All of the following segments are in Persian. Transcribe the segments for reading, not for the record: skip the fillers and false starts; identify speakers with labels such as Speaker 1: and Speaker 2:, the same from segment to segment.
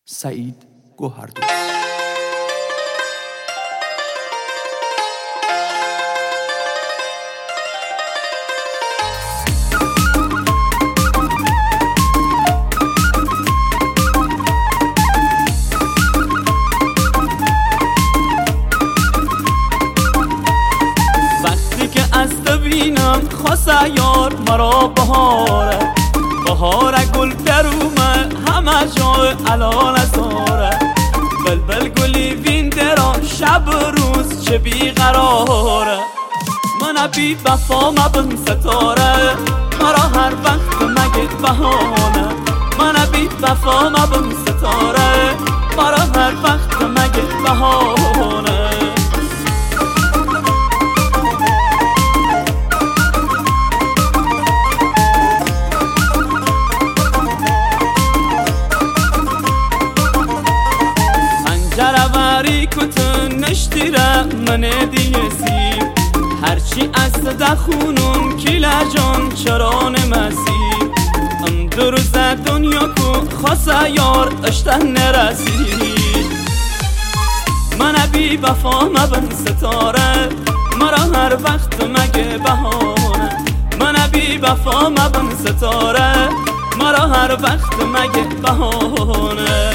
Speaker 1: سعید گوهردوست.
Speaker 2: وقتی که از تو بینم خواسته یار مرا بهاره، بهاره گل در اومد همه جای علال زاره. بلبل گلی وین درا شب و روز چه بیقراره. من بی وفا مبن ستاره، مرا هر وقت مگه بهانه. من بی وفا مبن ستاره، مرا هر وقت مگه بهانه. جرابری کتن نشتیره من دیسی، هرچی از دخونم کلا جان چران مسی. ام دروز دنیا کو خواسته یار اشتن نرسی. من بی وفا مبن ستاره، مرا هر وقت مگه بهانه. من بی وفا مبن ستاره، مرا هر وقت مگه بهانه.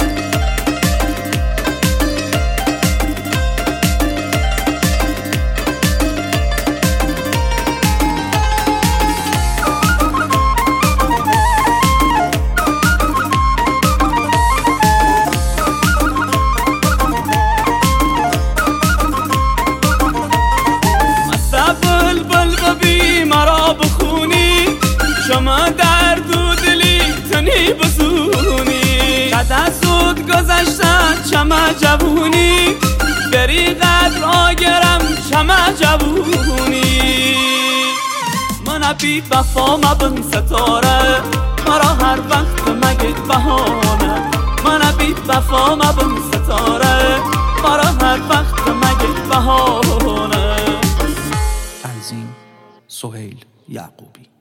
Speaker 2: مرا بخونی شما درد و دلی تنی بزونی. قد زود گذشتن چما جوونی، بری قدر آگرم چما جوونی. من بی وفا مبن ستاره، مرا هر وقت مگه بهانه. من بی وفا مبن ستاره، مرا هر وقت مگه بهانه.
Speaker 1: تنظیم سهیل یعقوبی.